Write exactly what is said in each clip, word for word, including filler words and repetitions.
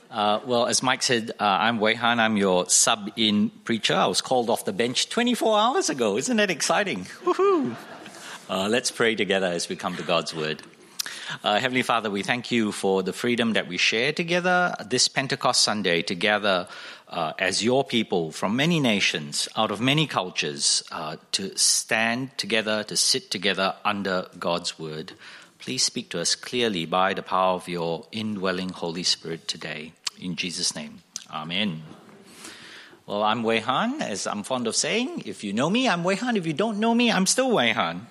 Uh, well, as Mike said, uh, I'm Wei Han. I'm your sub-in preacher. I was called off the bench twenty-four hours ago. Isn't that exciting? Woohoo! Uh, let's pray together as we come to God's Word. Uh, Heavenly Father, we thank you for the freedom that we share together this Pentecost Sunday, together uh, as your people from many nations, out of many cultures, uh, to stand together, to sit together under God's Word. Please speak to us clearly by the power of your indwelling Holy Spirit today. In Jesus' name, Amen. Well, I'm Wei Han, as I'm fond of saying. If you know me, I'm Wei Han. If you don't know me, I'm still Wei Han.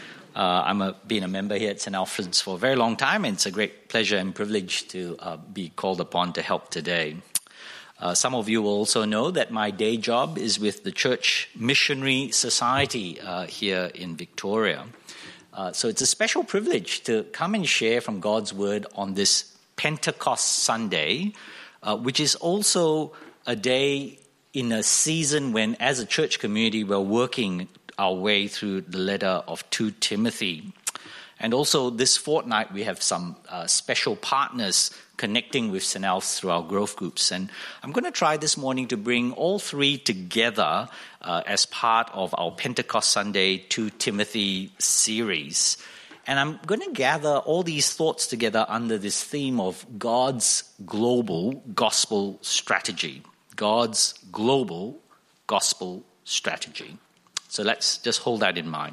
Uh, I'm a, been a member here at Saint Alfred's for a very long time, and it's a great pleasure and privilege to uh, be called upon to help today. Uh, some of you will also know that my day job is with the Church Missionary Society uh, here in Victoria. Uh, so it's a special privilege to come and share from God's Word on this Pentecost Sunday, uh, which is also a day in a season when, as a church community, we're working our way through the letter of Second Timothy. And also this fortnight, we have some uh, special partners connecting with Saint Alf's through our growth groups. And I'm going to try this morning to bring all three together uh, as part of our Pentecost Sunday Second Timothy series. And I'm going to gather all these thoughts together under this theme of God's global gospel strategy. God's global gospel strategy. So let's just hold that in mind.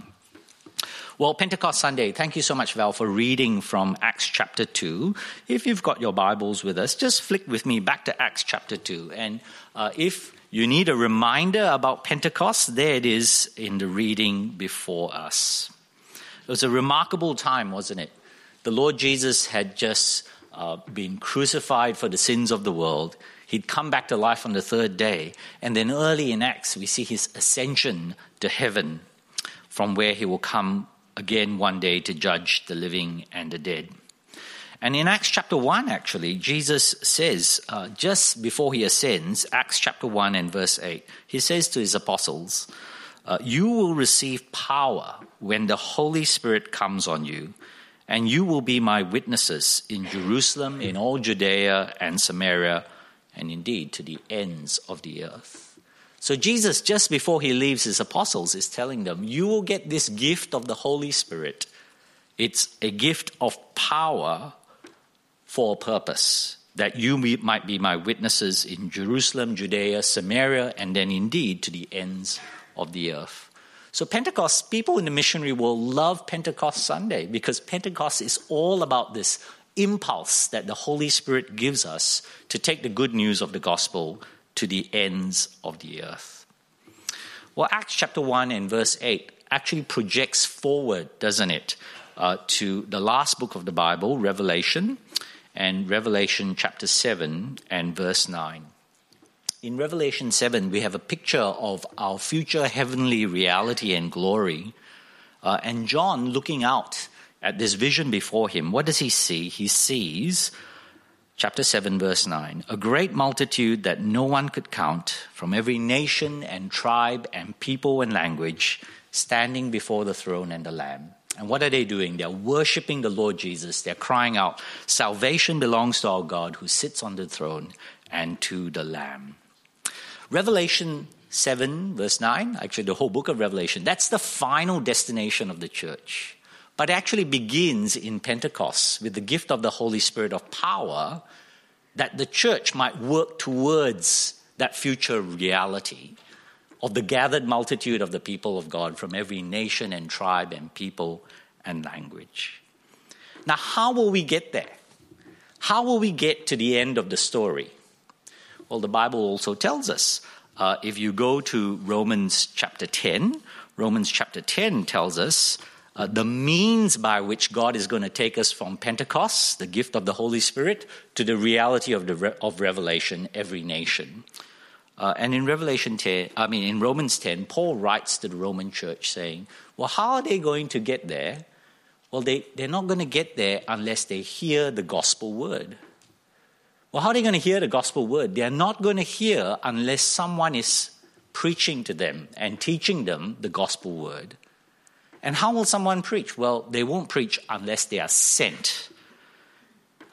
Well, Pentecost Sunday, thank you so much, Val, for reading from Acts chapter two. If you've got your Bibles with us, just flick with me back to Acts chapter two. And uh, if you need a reminder about Pentecost, there it is in the reading before us. It was a remarkable time, wasn't it? The Lord Jesus had just uh, been crucified for the sins of the world. He'd come back to life on the third day. And then early in Acts, we see his ascension to heaven, from where he will come again one day to judge the living and the dead. And in Acts chapter one, actually, Jesus says, uh, just before he ascends, Acts chapter one and verse eight, he says to his apostles, uh, you will receive power when the Holy Spirit comes on you, and you will be my witnesses in Jerusalem, in all Judea and Samaria, and indeed to the ends of the earth. So Jesus, just before he leaves his apostles, is telling them, you will get this gift of the Holy Spirit. It's a gift of power for a purpose, that you might be my witnesses in Jerusalem, Judea, Samaria, and then indeed to the ends of the earth. So Pentecost, people in the missionary world love Pentecost Sunday because Pentecost is all about this impulse that the Holy Spirit gives us to take the good news of the gospel to the ends of the earth. Well, Acts chapter one and verse eight actually projects forward, doesn't it, uh, to the last book of the Bible, Revelation, and Revelation chapter seven and verse nine. In Revelation seven, we have a picture of our future heavenly reality and glory. Uh, and John, looking out at this vision before him, what does he see? He sees, chapter seven, verse nine, a great multitude that no one could count, from every nation and tribe and people and language, standing before the throne and the Lamb. And what are they doing? They're worshiping the Lord Jesus. They're crying out, salvation belongs to our God who sits on the throne and to the Lamb. Revelation seven, verse nine, actually the whole book of Revelation, that's the final destination of the church. But it actually begins in Pentecost with the gift of the Holy Spirit of power, that the church might work towards that future reality of the gathered multitude of the people of God from every nation and tribe and people and language. Now, how will we get there? How will we get to the end of the story? Well, the Bible also tells us. Uh, if you go to Romans chapter ten, Romans chapter ten tells us uh, the means by which God is going to take us from Pentecost, the gift of the Holy Spirit, to the reality of the re- of Revelation, every nation. Uh, and in Revelation ten, I mean in Romans ten, Paul writes to the Roman church saying, well, how are they going to get there? Well, they, they're not going to get there unless they hear the gospel word. Well, how are they going to hear the gospel word? They're not going to hear unless someone is preaching to them and teaching them the gospel word. And how will someone preach? Well, they won't preach unless they are sent.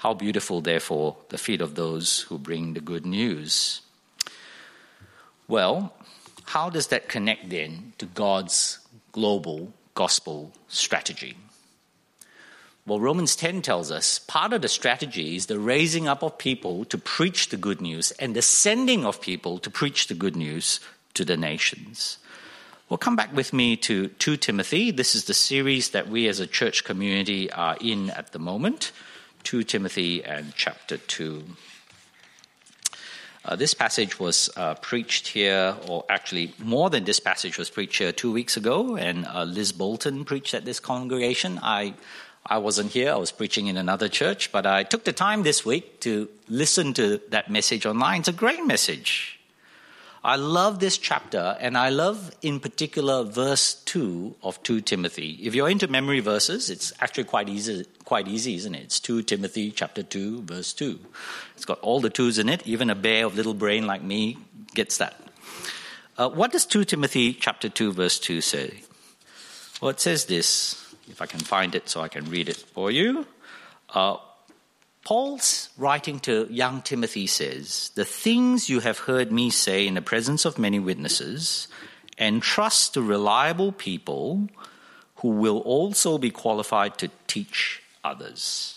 How beautiful, therefore, the feet of those who bring the good news. Well, how does that connect then to God's global gospel strategy? Well, Romans ten tells us part of the strategy is the raising up of people to preach the good news and the sending of people to preach the good news to the nations. Well, come back with me to Second Timothy. This is the series that we as a church community are in at the moment. Second Timothy and chapter two. Uh, this passage was uh, preached here, or actually more than this passage was preached here two weeks ago, and uh, Liz Bolton preached at this congregation. I I wasn't here, I was preaching in another church, but I took the time this week to listen to that message online. It's a great message. I love this chapter, and I love in particular verse two of Second Timothy. If you're into memory verses, it's actually quite easy, quite easy, isn't it? It's Second Timothy chapter two, verse two. It's got all the twos in it. Even a bear of little brain like me gets that. Uh, what does Second Timothy chapter two, verse two say? Well, it says this. If I can find it so I can read it for you. Uh, Paul's writing to young Timothy says, "The things you have heard me say in the presence of many witnesses, entrust to reliable people who will also be qualified to teach others."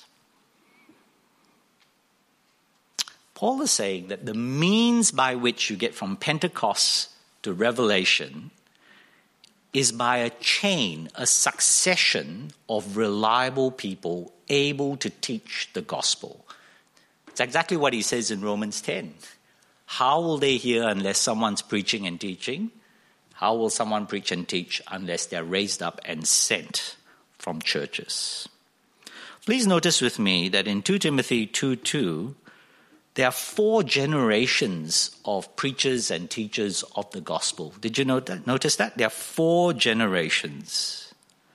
Paul is saying that the means by which you get from Pentecost to Revelation is by a chain, a succession of reliable people able to teach the gospel. It's exactly what he says in Romans ten. How will they hear unless someone's preaching and teaching? How will someone preach and teach unless they're raised up and sent from churches? Please notice with me that in Second Timothy two two, there are four generations of preachers and teachers of the gospel. Did you notice that? There are four generations.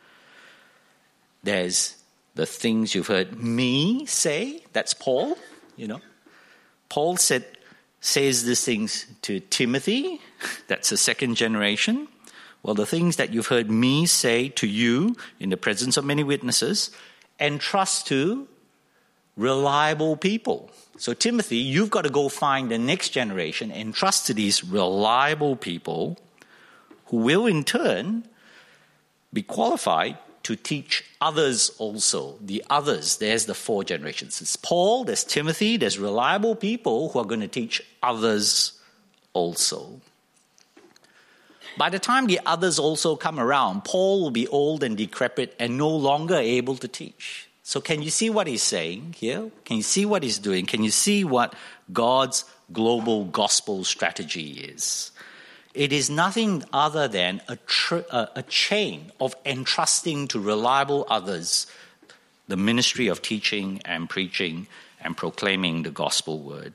There's the things you've heard me say. That's Paul, you know. Paul said, says these things to Timothy. That's the second generation. Well, the things that you've heard me say to you in the presence of many witnesses, entrust to reliable people. So, Timothy, you've got to go find the next generation and trust to these reliable people who will in turn be qualified to teach others also. The others, there's the four generations. There's Paul, there's Timothy, there's reliable people who are going to teach others also. By the time the others also come around, Paul will be old and decrepit and no longer able to teach. So can you see what he's saying here? Can you see what he's doing? Can you see what God's global gospel strategy is? It is nothing other than a, tr- a chain of entrusting to reliable others the ministry of teaching and preaching and proclaiming the gospel word.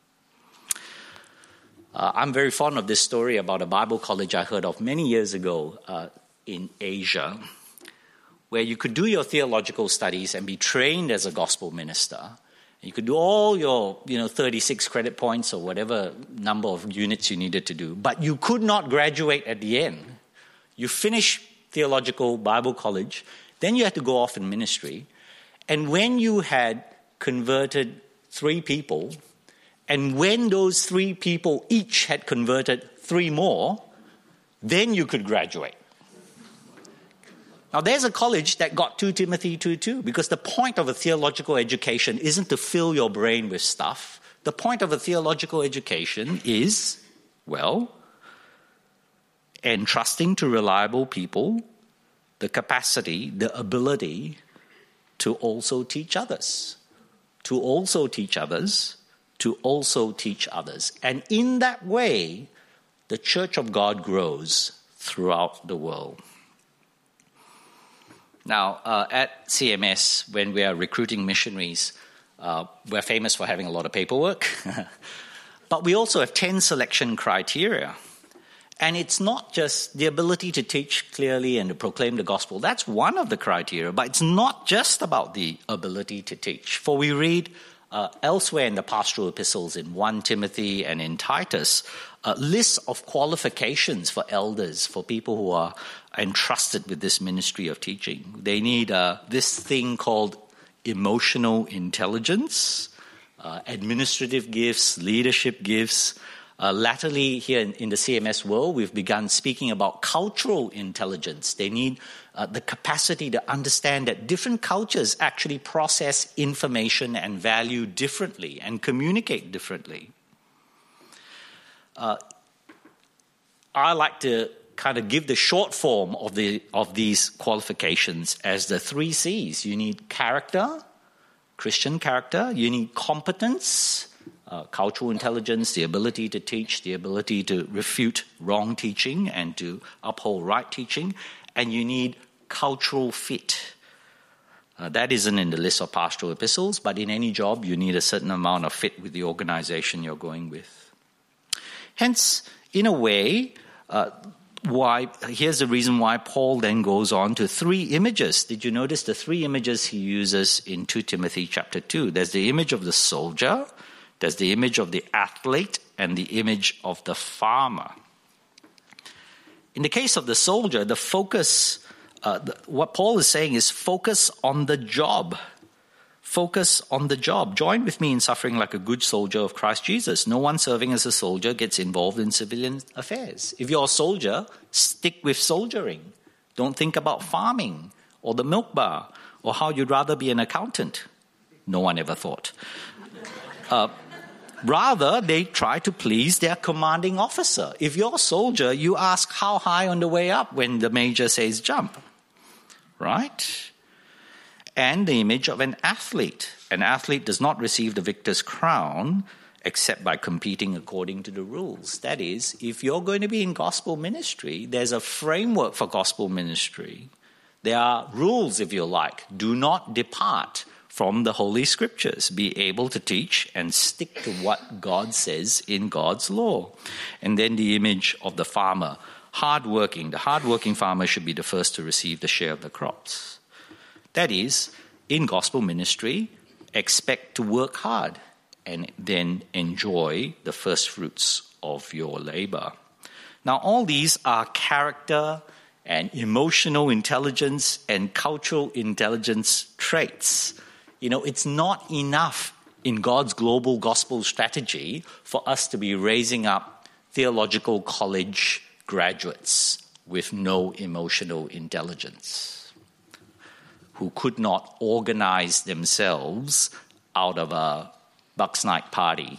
Uh, I'm very fond of this story about a Bible college I heard of many years ago uh, in Asia, where you could do your theological studies and be trained as a gospel minister. You could do all your, you know, thirty-six credit points or whatever number of units you needed to do, but you could not graduate at the end. You finish theological Bible college, then you had to go off in ministry, and when you had converted three people, and when those three people each had converted three more, then you could graduate. Now, there's a college that got Second Timothy two two, because the point of a theological education isn't to fill your brain with stuff. The point of a theological education is, well, entrusting to reliable people the capacity, the ability to also teach others, to also teach others, to also teach others. And in that way, the Church of God grows throughout the world. Now, uh, at C M S, when we are recruiting missionaries, uh, we're famous for having a lot of paperwork. But we also have ten selection criteria. And it's not just the ability to teach clearly and to proclaim the gospel. That's one of the criteria, but it's not just about the ability to teach. For we read uh, elsewhere in the pastoral epistles in First Timothy and in Titus, uh, lists of qualifications for elders, for people who are entrusted with this ministry of teaching. They need uh, this thing called emotional intelligence, uh, administrative gifts, leadership gifts. Uh, latterly, here in, in the C M S world, we've begun speaking about cultural intelligence. They need uh, the capacity to understand that different cultures actually process information and value differently and communicate differently. Uh, I like to kind of give the short form of the of these qualifications as the three C's. You need character, Christian character. You need competence, uh, cultural intelligence, the ability to teach, the ability to refute wrong teaching and to uphold right teaching. And you need cultural fit. Uh, that isn't in the list of pastoral epistles, but in any job, you need a certain amount of fit with the organization you're going with. Hence, in a way, uh, why here's the reason why Paul then goes on to three images. Did you notice the three images he uses in Second Timothy chapter two? There's the image of the soldier, there's the image of the athlete, and the image of the farmer. In the case of the soldier, the focus, uh, the, what Paul is saying is focus on the job. Focus on the job. Join with me in suffering like a good soldier of Christ Jesus. No one serving as a soldier gets involved in civilian affairs. If you're a soldier, stick with soldiering. Don't think about farming or the milk bar or how you'd rather be an accountant. No one ever thought. Uh, rather, they try to please their commanding officer. If you're a soldier, you ask how high on the way up when the major says jump. Right? And the image of an athlete. An athlete does not receive the victor's crown except by competing according to the rules. That is, if you're going to be in gospel ministry, there's a framework for gospel ministry. There are rules, if you like. Do not depart from the Holy Scriptures. Be able to teach and stick to what God says in God's law. And then the image of the farmer. Hardworking. The hardworking farmer should be the first to receive the share of the crops. That is, in gospel ministry, expect to work hard and then enjoy the first fruits of your labor. Now, all these are character and emotional intelligence and cultural intelligence traits. You know, it's not enough in God's global gospel strategy for us to be raising up theological college graduates with no emotional intelligence, who could not organize themselves out of a Bucks Night party,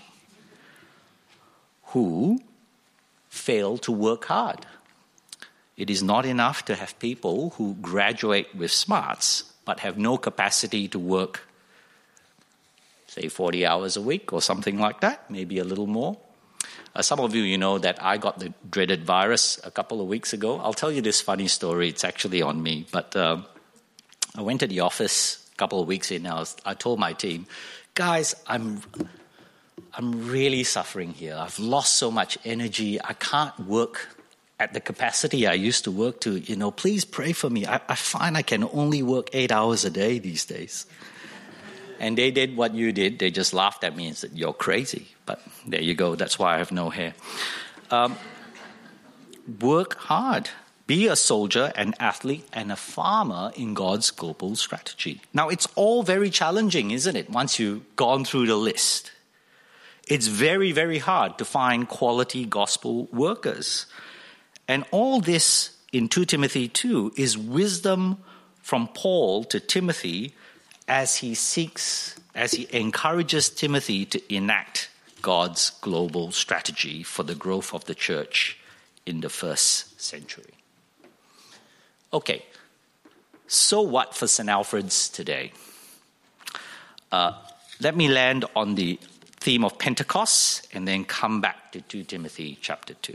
who fail to work hard. It is not enough to have people who graduate with smarts but have no capacity to work, say, forty hours a week or something like that, maybe a little more. Uh, some of you, you know that I got the dreaded virus a couple of weeks ago. I'll tell you this funny story. It's actually on me, but Uh, I went to the office a couple of weeks in. I, was, I told my team, guys, I'm I'm really suffering here. I've lost so much energy. I can't work at the capacity I used to work to. You know, please pray for me. I, I find I can only work eight hours a day these days. And they did what you did. They just laughed at me and said, you're crazy. But there you go. That's why I have no hair. Um, work hard. Be a soldier, an athlete, and a farmer in God's global strategy. Now, it's all very challenging, isn't it, once you've gone through the list? It's very, very hard to find quality gospel workers. And all this in Second Timothy two is wisdom from Paul to Timothy as he seeks, as he encourages Timothy to enact God's global strategy for the growth of the church in the first century. Okay, so what for Saint Alfred's today? Uh, let me land on the theme of Pentecost and then come back to Second Timothy chapter two.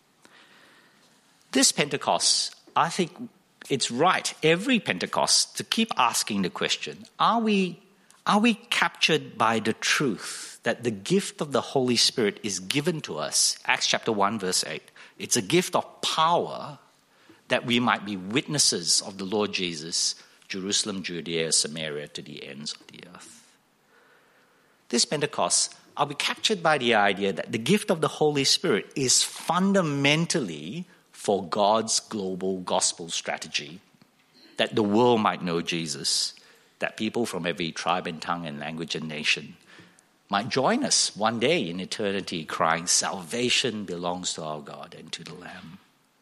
This Pentecost, I think it's right, every Pentecost, to keep asking the question, are we, are we captured by the truth that the gift of the Holy Spirit is given to us? Acts chapter one, verse eight. It's a gift of power that we might be witnesses of the Lord Jesus, Jerusalem, Judea, Samaria, to the ends of the earth. This Pentecost, are we captured by the idea that the gift of the Holy Spirit is fundamentally for God's global gospel strategy, that the world might know Jesus, that people from every tribe and tongue and language and nation might join us one day in eternity crying, "Salvation belongs to our God and to the Lamb."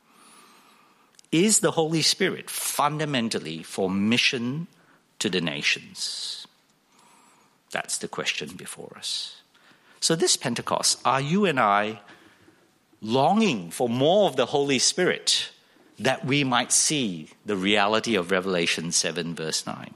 Is the Holy Spirit fundamentally for mission to the nations? That's the question before us. So this Pentecost, are you and I longing for more of the Holy Spirit that we might see the reality of Revelation seven verse nine?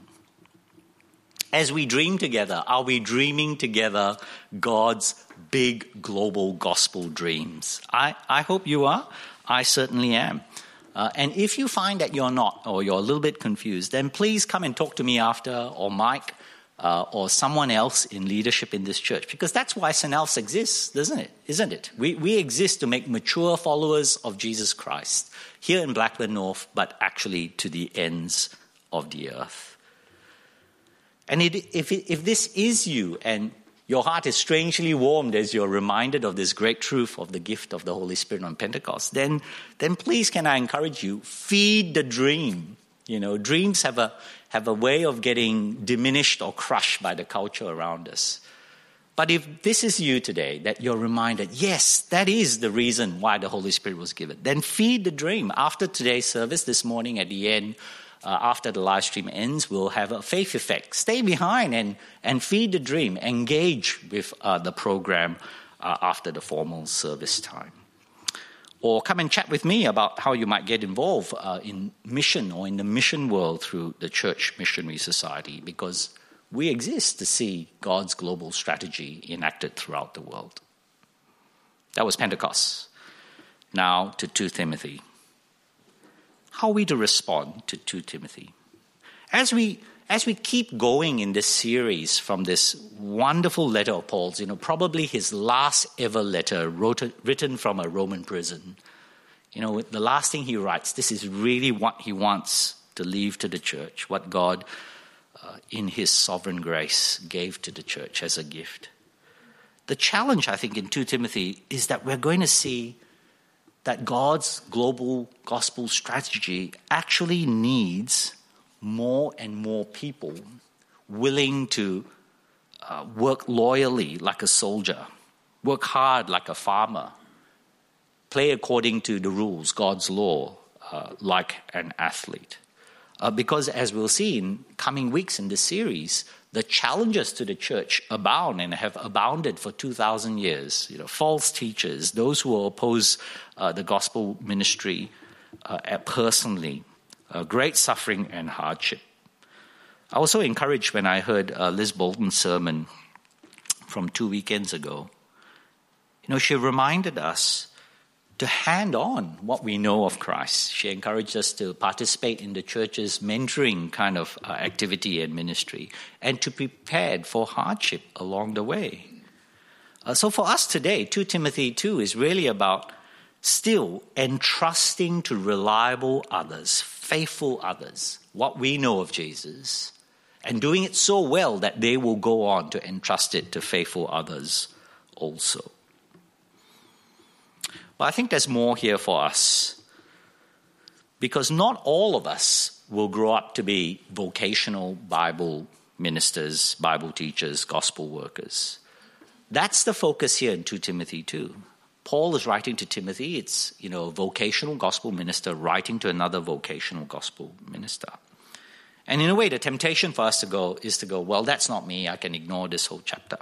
As we dream together, are we dreaming together God's big global gospel dreams? I, I hope you are. I certainly am. Uh, and if you find that you're not, or you're a little bit confused, then please come and talk to me after, or Mike, uh, or someone else in leadership in this church. Because that's why Saint Alp's exists, doesn't it? Isn't it? We, we exist to make mature followers of Jesus Christ here in Blackburn North, but actually to the ends of the earth. And it, if, it, if this is you, and your heart is strangely warmed as you're reminded of this great truth of the gift of the Holy Spirit on Pentecost, then, then please can I encourage you, feed the dream. You know, dreams have a, have a way of getting diminished or crushed by the culture around us. But if this is you today, that you're reminded, yes, that is the reason why the Holy Spirit was given, then feed the dream. After today's service this morning at the end, Uh, after the live stream ends, we'll have a faith effect. Stay behind and, and feed the dream. Engage with uh, the program uh, after the formal service time. Or come and chat with me about how you might get involved uh, in mission or in the mission world through the Church Missionary Society, because we exist to see God's global strategy enacted throughout the world. That was Pentecost. Now to Second Timothy. How are we to respond to Second Timothy? As we as we keep going in this series from this wonderful letter of Paul's, you know, probably his last ever letter wrote, written from a Roman prison. You know, the last thing he writes, this is really what he wants to leave to the church, what God, uh, in his sovereign grace, gave to the church as a gift. The challenge, I think, in Second Timothy is that we're going to see that God's global gospel strategy actually needs more and more people willing to uh, work loyally like a soldier, work hard like a farmer, play according to the rules, God's law, uh, like an athlete. Uh, because as we'll see in coming weeks in this series, the challenges to the church abound and have abounded for two thousand years. You know, false teachers, those who will oppose uh, the gospel ministry uh, personally, uh, great suffering and hardship. I was so encouraged when I heard uh, Liz Bolton's sermon from two weekends ago. You know, she reminded us to hand on what we know of Christ. She encouraged us to participate in the church's mentoring kind of uh, activity and ministry, and to be prepared for hardship along the way. Uh, so for us today, Second Timothy two is really about still entrusting to reliable others, faithful others, what we know of Jesus, and doing it so well that they will go on to entrust it to faithful others also. But I think there's more here for us, because not all of us will grow up to be vocational Bible ministers, Bible teachers, gospel workers. That's the focus here in Second Timothy two. Paul is writing to Timothy. It's, you know, a vocational gospel minister writing to another vocational gospel minister. And in a way, the temptation for us to go is to go, well, that's not me. I can ignore this whole chapter.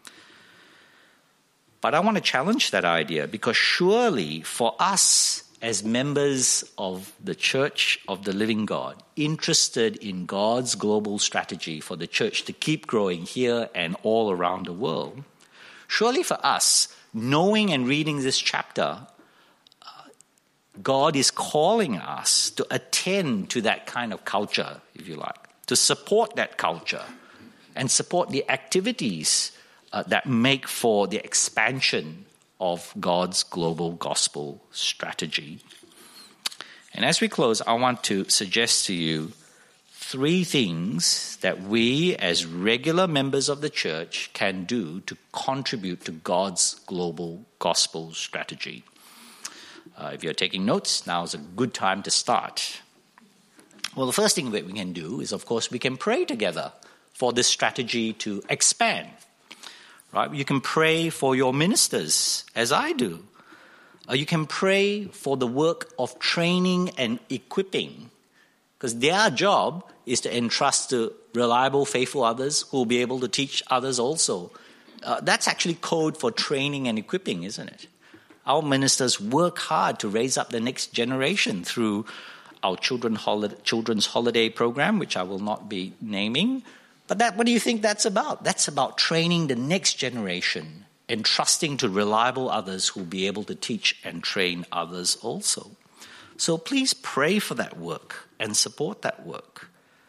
But I want to challenge that idea, because surely for us as members of the Church of the Living God, interested in God's global strategy for the church to keep growing here and all around the world, surely for us, knowing and reading this chapter, uh, God is calling us to attend to that kind of culture, if you like, to support that culture and support the activities Uh, that make for the expansion of God's global gospel strategy. And as we close, I want to suggest to you three things that we as regular members of the church can do to contribute to God's global gospel strategy. Uh, if you're taking notes, now is a good time to start. Well, the first thing that we can do is, of course, we can pray together for this strategy to expand. Right? You can pray for your ministers, as I do. Uh, you can pray for the work of training and equipping, because their job is to entrust to reliable, faithful others who will be able to teach others also. Uh, that's actually code for training and equipping, isn't it? Our ministers work hard to raise up the next generation through our children holiday, children's holiday program, which I will not be naming. But that, what do you think that's about? That's about training the next generation and trusting to reliable others who will be able to teach and train others also. So please pray for that work and support that work.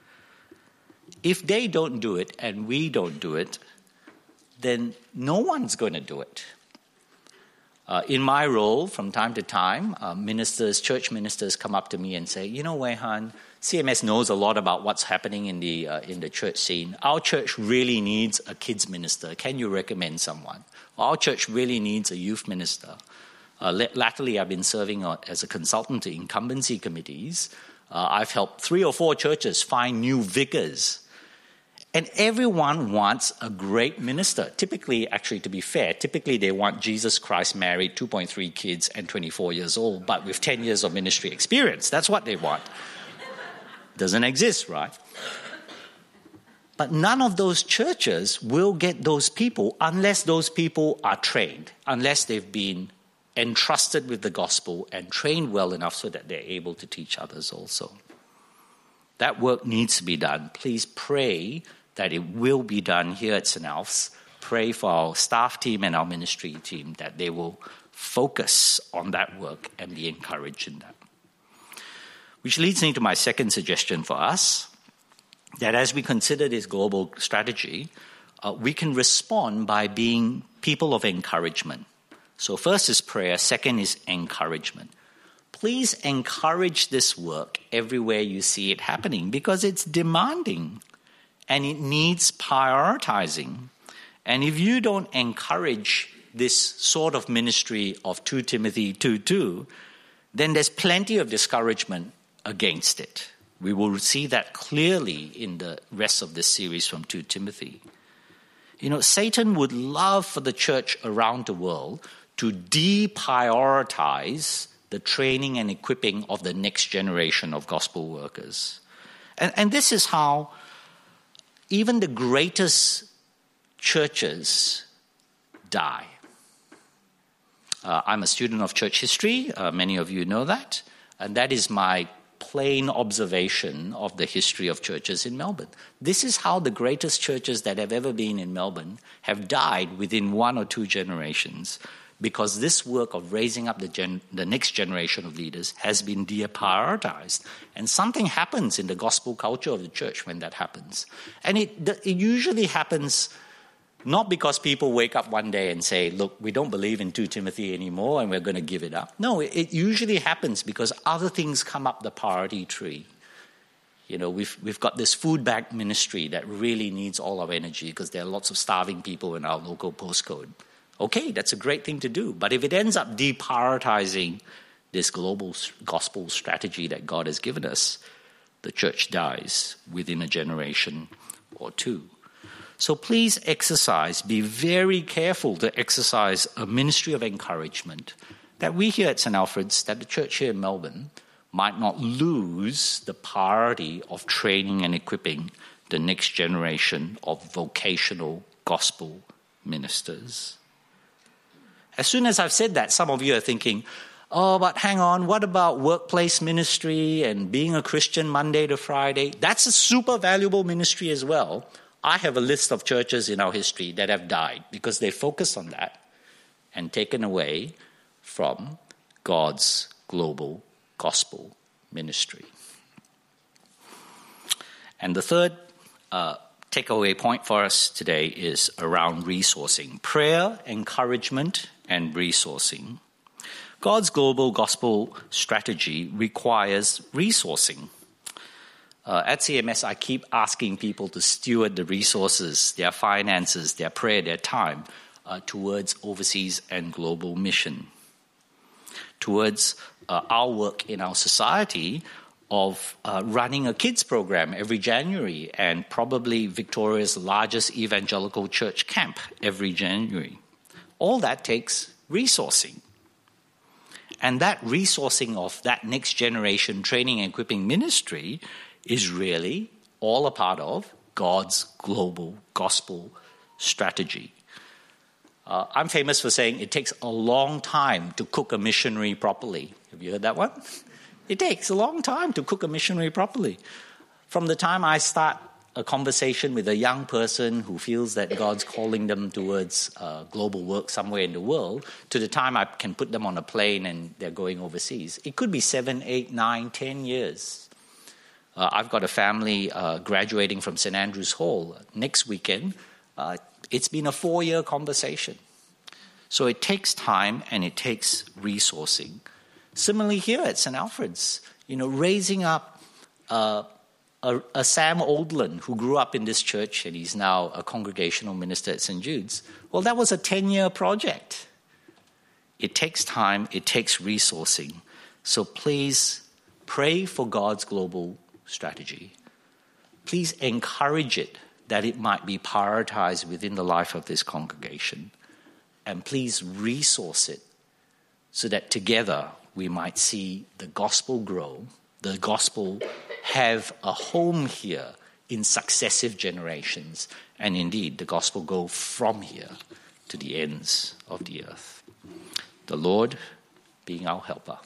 If they don't do it and we don't do it, then no one's going to do it. Uh, in my role, from time to time, uh, ministers, church ministers come up to me and say, you know, Wei Han, C M S knows a lot about what's happening in the uh, in the church scene. Our church really needs a kids minister. Can you recommend someone? Our church really needs a youth minister. Uh, latterly, I've been serving uh, as a consultant to incumbency committees. Uh, I've helped three or four churches find new vicars. And everyone wants a great minister. Typically, actually, to be fair, typically they want Jesus Christ married, two point three kids, and twenty-four years old, but with ten years of ministry experience. That's what they want. Doesn't exist, right? But none of those churches will get those people unless those people are trained, unless they've been entrusted with the gospel and trained well enough so that they're able to teach others also. That work needs to be done. Please pray that it will be done here at Saint Alp's. Pray for our staff team and our ministry team that they will focus on that work and be encouraged in that. Which leads me to my second suggestion for us, that as we consider this global strategy, uh, we can respond by being people of encouragement. So first is prayer, second is encouragement. Please encourage this work everywhere you see it happening, because it's demanding and it needs prioritizing. And if you don't encourage this sort of ministry of Second Timothy two two, then there's plenty of discouragement against it. We will see that clearly in the rest of this series from Second Timothy. You know, Satan would love for the church around the world to deprioritize the training and equipping of the next generation of gospel workers. And, and this is how even the greatest churches die. Uh, I'm a student of church history. Uh, many of you know that. And that is my plain observation of the history of churches in Melbourne. This is how the greatest churches that have ever been in Melbourne have died within one or two generations, because this work of raising up the, gen- the next generation of leaders has been deprioritized. And something happens in the gospel culture of the church when that happens. And it, it usually happens not because people wake up one day and say, look, we don't believe in Second Timothy anymore and we're going to give it up. No, it, it usually happens because other things come up the priority tree. You know, we've we've got this food bank ministry that really needs all our energy because there are lots of starving people in our local postcode. Okay, that's a great thing to do. But if it ends up deprioritizing this global gospel strategy that God has given us, the church dies within a generation or two. So please exercise, be very careful to exercise a ministry of encouragement that we here at Saint Alfred's, that the church here in Melbourne, might not lose the priority of training and equipping the next generation of vocational gospel ministers. As soon as I've said that, some of you are thinking, oh, but hang on, what about workplace ministry and being a Christian Monday to Friday? That's a super valuable ministry as well. I have a list of churches in our history that have died because they focused on that and taken away from God's global gospel ministry. And the third uh, takeaway point for us today is around resourcing. Prayer, encouragement, and resourcing. God's global gospel strategy requires resourcing. Uh, at C M S, I keep asking people to steward the resources, their finances, their prayer, their time, uh, towards overseas and global mission, towards uh, our work in our society, of uh, running a kids program every January and probably Victoria's largest evangelical church camp every January. All that takes resourcing. And that resourcing of that next generation training and equipping ministry is really all a part of God's global gospel strategy. Uh, I'm famous for saying it takes a long time to cook a missionary properly. Have you heard that one? It takes a long time to cook a missionary properly. From the time I start a conversation with a young person who feels that God's calling them towards uh, global work somewhere in the world, to the time I can put them on a plane and they're going overseas, it could be seven, eight, nine, ten years. Uh, I've got a family uh, graduating from Saint Andrew's Hall next weekend. Uh, it's been a four-year conversation. So it takes time and it takes resourcing. Similarly here at Saint Alfred's, you know, raising up uh, a, a Sam Oldland who grew up in this church and he's now a congregational minister at Saint Jude's. Well, that was a ten-year project. It takes time, it takes resourcing. So please pray for God's global strategy. Please encourage it that it might be prioritized within the life of this congregation. And please resource it so that together we might see the gospel grow, the gospel have a home here in successive generations, and indeed the gospel go from here to the ends of the earth. The Lord being our helper.